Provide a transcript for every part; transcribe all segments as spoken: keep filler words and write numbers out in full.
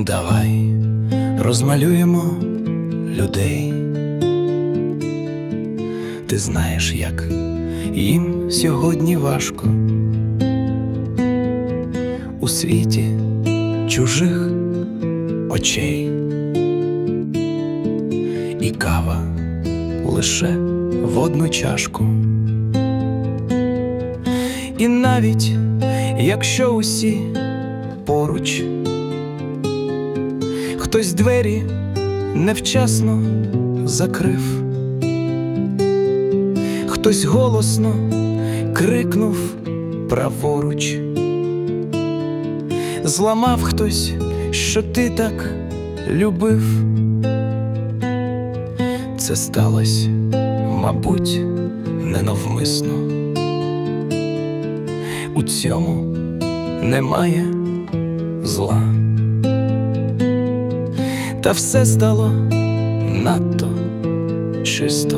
Давай розмалюємо людей. Ти знаєш, як їм сьогодні важко у світі чужих очей, і кава лише в одну чашку. І навіть якщо усі поруч, хтось двері невчасно закрив, хтось голосно крикнув праворуч, зламав хтось, що ти так любив. Це сталося, мабуть, ненавмисно. У цьому немає зла. Та все стало надто чисто.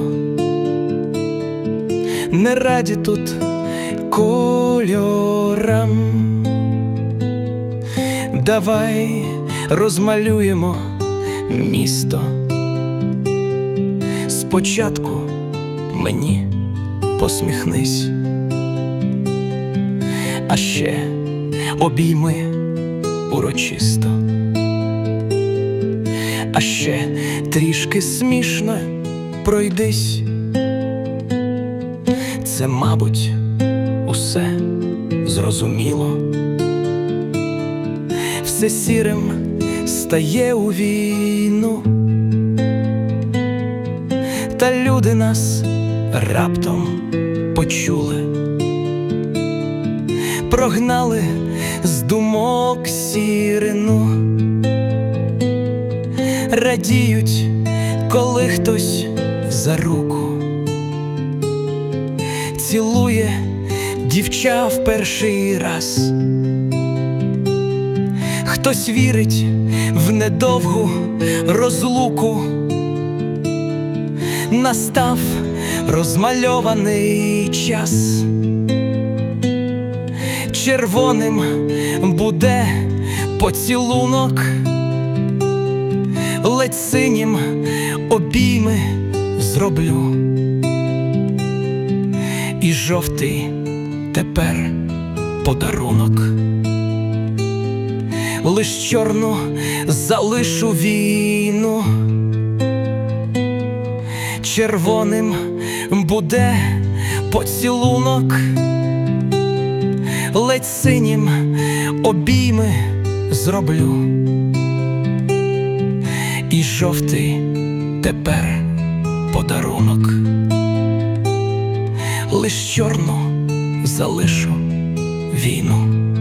Не раді тут кольорам. Давай розмалюємо місто. Спочатку мені посміхнись, а ще обійми урочисто, а ще трішки смішно пройдись. Це, мабуть, усе зрозуміло. Все сірим стає у війну, та люди нас раптом почули, прогнали з думок сірину, радіють, коли хтось за руку цілує дівча в перший раз. Хтось вірить в недовгу розлуку. Настав розмальований час. Червоним буде поцілунок, ледь синім обійми зроблю. І жовтий тепер подарунок. Лиш чорну залишу війну. Червоним буде поцілунок, ледь синім обійми зроблю. І жовтий тепер подарунок. Лиш чорну залишу війну.